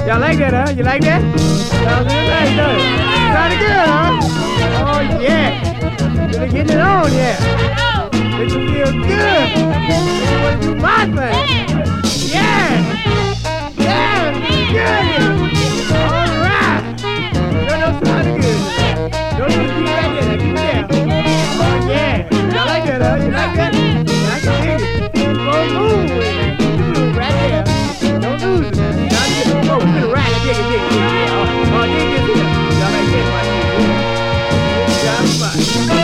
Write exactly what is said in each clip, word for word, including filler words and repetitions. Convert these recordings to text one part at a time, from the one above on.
Y'all like that, huh? You like that? Sounds good, nice, doesn't it? Sounded good, huh? Oh, yeah. Really getting it on, yeah. Makes you feel good. Makes you want to do my thing. Yeah. Yeah, good. All right. No, no, sounded good. Don't you keep right there. Keep it there. Oh, yeah. Y'all like that, huh? You like that? I can dig it. Go move with it. Move right there. Don't lose it. Oh, we're gonna ride it, dig it, dig it, dig it. Oh, oh, dig it, dig it. Y'all like that, my nigga. Y'all fine.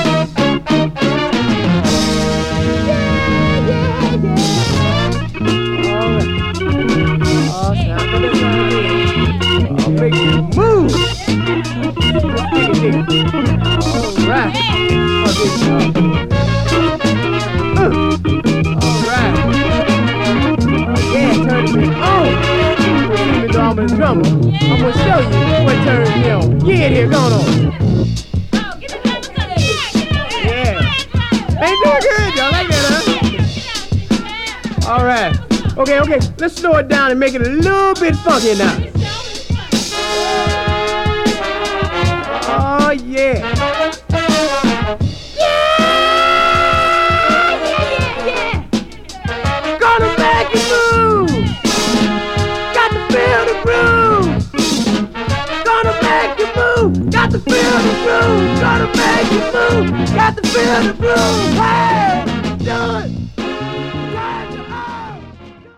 Yeah, yeah, yeah. All right. Oh, sound good, sound good. I'll make you move. Dig it, dig it. All right. Oh, dig it. Uh. All right. Oh, yeah, turn it on. I'm in trouble. I'm gonna show you what turns me on. Yeah, here, going on. Yeah. Ain't doing good, y'all like that, huh? All right. Okay, okay. Let's slow it down and make it a little bit funky now. Oh yeah. Yeah, yeah, yeah. Gonna make you move. Feel the groove, gonna make you move. Got to feel the groove, gonna make you move. Got to feel the groove. Hey, do it.